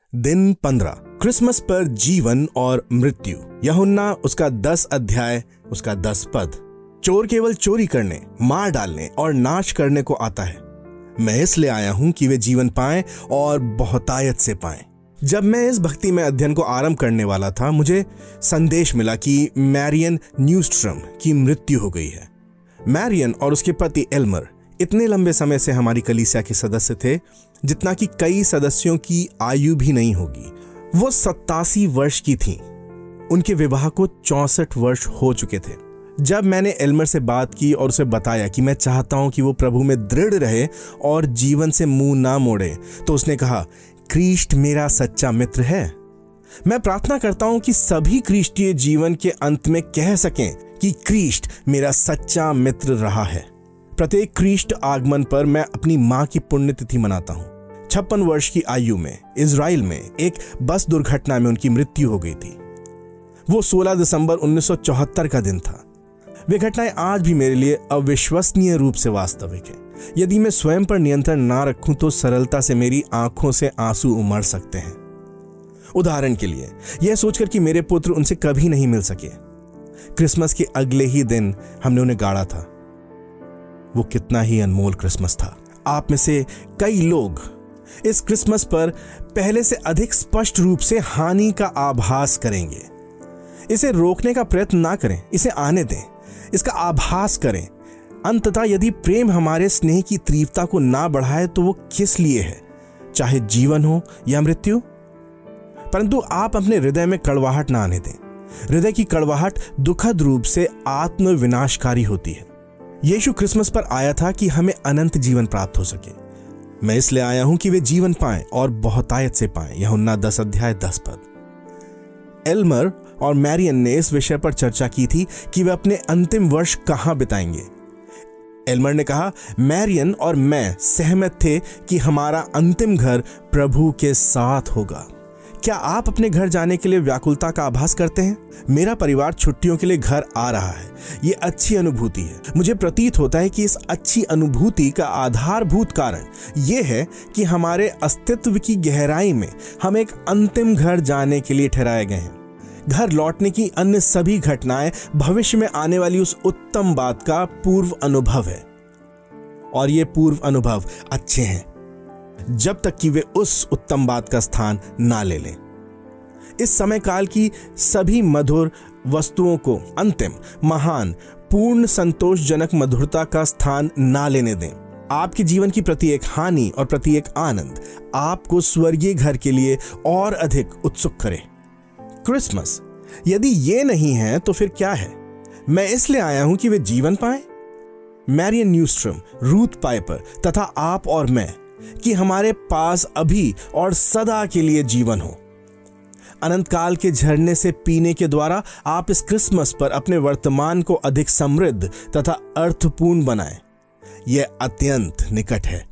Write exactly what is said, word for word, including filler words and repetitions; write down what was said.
दिन पंद्रह, क्रिसमस पर जीवन और मृत्यु। यूहन्ना उसका दस अध्याय उसका दस पद। चोर केवल चोरी करने, मार डालने और नाश करने को आता है। मैं इसलिए आया हूं कि वे जीवन पाएं और बहुतायत से पाएं। जब मैं इस भक्ति में अध्ययन को आरंभ करने वाला था, मुझे संदेश मिला कि मैरियन न्यूस्ट्रम की मृत्यु हो गई है। मैरियन और उसके पति एल्मर इतने लंबे समय से हमारी कलीसिया के सदस्य थे जितना कि कई सदस्यों की आयु भी नहीं होगी। वो सत्तासी वर्ष की थीं। उनके विवाह को चौसठ वर्ष हो चुके थे। जब मैंने एल्मर से बात की और उसे बताया कि मैं चाहता हूं कि वो प्रभु में दृढ़ रहे और जीवन से मुंह ना मोड़े, तो उसने कहा, क्रिस्ट मेरा सच्चा मित्र है। मैं प्रार्थना करता हूं कि सभी क्रिस्टीय जीवन के अंत में कह सकें कि क्रिस्ट मेरा सच्चा मित्र रहा है। प्रत्येक क्रिस्ट आगमन पर मैं अपनी मां की पुण्यतिथि मनाता हूं। छप्पन वर्ष की आयु में इजराइल में एक बस दुर्घटना में उनकी मृत्यु हो गई थी। वो सोलह दिसंबर उन्नीस सौ चौहत्तर का दिन था। वे घटनाएं आज भी मेरे लिए अविश्वसनीय रूप से वास्तविक है। यदि मैं स्वयं पर नियंत्रण ना रखूं तो सरलता से मेरी आंखों से आंसू उमड़ सकते हैं। उदाहरण के लिए यह सोचकर कि मेरे पुत्र उनसे कभी नहीं मिल सके। क्रिसमस के अगले ही दिन हमने उन्हें गाड़ा था। वो कितना ही अनमोल क्रिसमस था। आप में से कई लोग इस क्रिसमस पर पहले से अधिक स्पष्ट रूप से हानि का आभास करेंगे। इसे रोकने का प्रयत्न ना करें, इसे आने दें, इसका आभास करें। अंततः यदि प्रेम हमारे स्नेह की तीव्रता को ना बढ़ाए तो वो किस लिए है, चाहे जीवन हो या मृत्यु। परंतु आप अपने हृदय में कड़वाहट ना आने दें। हृदय की कड़वाहट दुखद रूप से आत्म विनाशकारी होती है। यीशु क्रिसमस पर आया था कि हमें अनंत जीवन प्राप्त हो सके। मैं इसलिए आया हूं कि वे जीवन पाएं और बहुतायत से पाएं। यूहन्ना दस अध्याय दस पद। एल्मर और मैरियन ने इस विषय पर चर्चा की थी कि वे अपने अंतिम वर्ष कहां बिताएंगे। एल्मर ने कहा, मैरियन और मैं सहमत थे कि हमारा अंतिम घर प्रभु के साथ होगा। क्या आप अपने घर जाने के लिए व्याकुलता का आभास करते हैं? मेरा परिवार छुट्टियों के लिए घर आ रहा है। ये अच्छी अनुभूति है। मुझे प्रतीत होता है कि इस अच्छी अनुभूति का आधारभूत कारण यह है कि हमारे अस्तित्व की गहराई में हम एक अंतिम घर जाने के लिए ठहराए गए हैं। घर लौटने की अन्य सभी घटनाएं भविष्य में आने वाली उस उत्तम बात का पूर्व अनुभव है, और ये पूर्व अनुभव अच्छे हैं जब तक कि वे उस उत्तम बात का स्थान ना ले लें। इस समय काल की सभी मधुर वस्तुओं को अंतिम, महान, पूर्ण, संतोषजनक मधुरता का स्थान ना लेने दें। आपके जीवन की प्रत्येक हानि और प्रत्येक आनंद आपको स्वर्गीय घर के लिए और अधिक उत्सुक करे। क्रिसमस यदि ये नहीं है तो फिर क्या है? मैं इसलिए आया हूं कि वे जीवन पाएं। मैरियन न्यूस्ट्रम, रूथ पाइपर तथा आप और मैं, कि हमारे पास अभी और सदा के लिए जीवन हो। अनंत काल के झरने से पीने के द्वारा आप इस क्रिसमस पर अपने वर्तमान को अधिक समृद्ध तथा अर्थपूर्ण बनाएं। यह अत्यंत निकट है।